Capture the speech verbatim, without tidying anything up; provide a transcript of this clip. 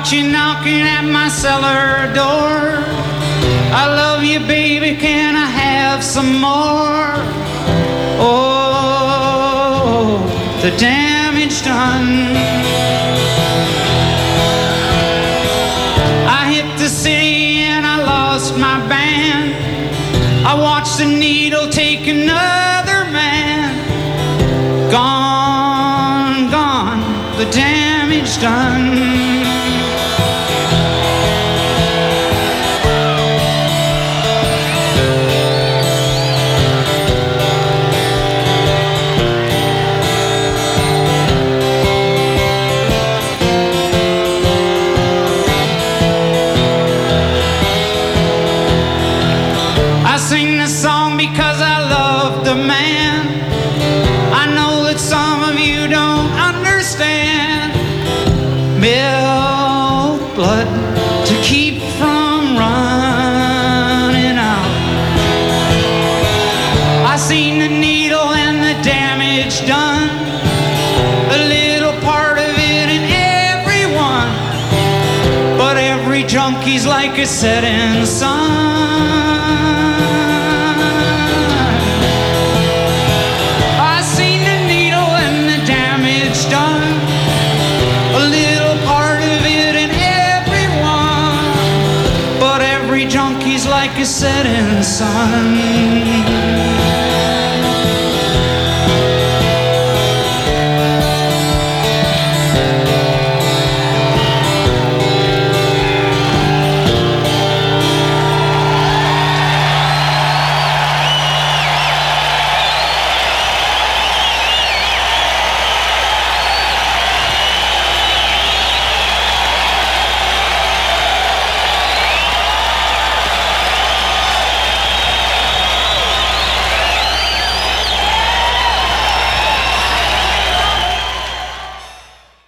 want you knocking at my cellar door. I love you, baby, can I have some more? Oh, the damage done. I hit the city and I lost my band. I watched the needle take another man. Gone, gone, the damage done. I sing this song because I love the man. I know that some of you don't understand. Milk blood to keep from running out. I seen the needle and the damage done. A little part of it in everyone, but every junkie's like a setting sun. Like a setting sun.